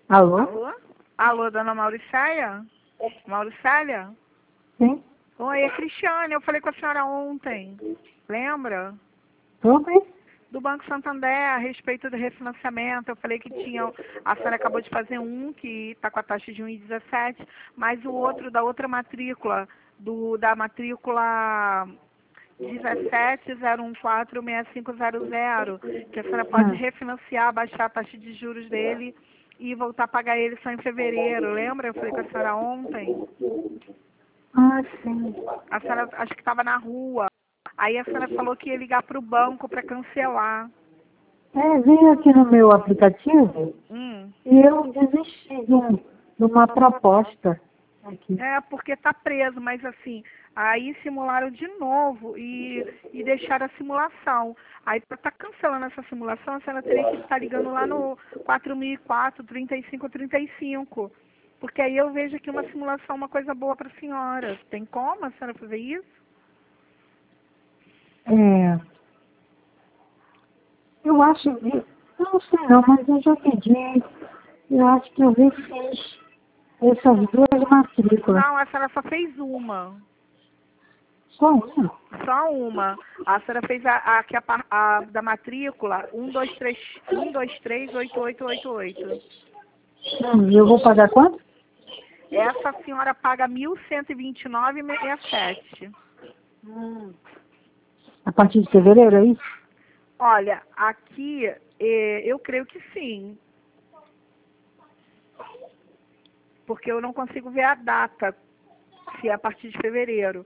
Alô? Alô? Alô, dona Mauricéia? Mauricéia? Sim? Oi, é Cristiane, eu falei com a senhora ontem. Lembra? Sobre? Do Banco Santander, a respeito do refinanciamento. Eu falei que tinha. A senhora acabou de fazer um que está com a taxa de 1,17, mas o outro da outra matrícula, da matrícula 17014650, que a senhora pode refinanciar, baixar a taxa de juros dele e voltar a pagar ele só em fevereiro. Lembra? Eu falei com a senhora ontem. Ah, sim. A senhora acho que estava na rua. Aí a senhora falou que ia ligar para o banco para cancelar. Veio aqui no meu aplicativo Hum. e eu desisti de uma proposta aqui. É, porque tá preso, mas assim, aí simularam de novo e deixaram a simulação. Aí para estar cancelando essa simulação, a senhora teria que estar ligando lá no 4004, 3535. Porque aí eu vejo aqui uma simulação, uma coisa boa para a senhora. Tem como a senhora fazer isso? Eu acho, eu não sei não, mas eu já pedi, eu acho que eu vi fiz essas duas matrículas. Não, a senhora só fez uma. Só uma? Só uma. A senhora fez a da matrícula 1238888. Eu vou pagar quanto? Essa senhora paga 1.129,67. A partir de fevereiro, é isso? Olha, aqui eu creio que sim. Porque eu não consigo ver a data, se é a partir de fevereiro.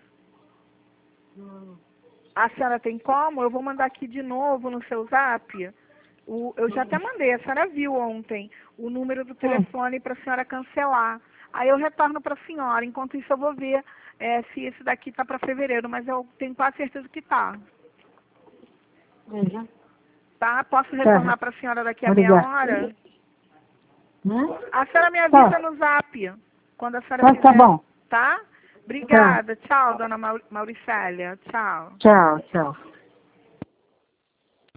A senhora tem como? Eu vou mandar aqui de novo no seu zap. Eu já até mandei, a senhora viu ontem o número do telefone para a senhora cancelar. Aí eu retorno para a senhora. Enquanto isso eu vou ver se esse daqui está para fevereiro, mas eu tenho quase certeza que está. Tá? Posso retornar para a senhora daqui a meia hora? A senhora me avisa no zap, quando a senhora fizer. Tá bom. Tá? Obrigada. Tchau, dona Mauricélia. Tchau. Tchau, tchau.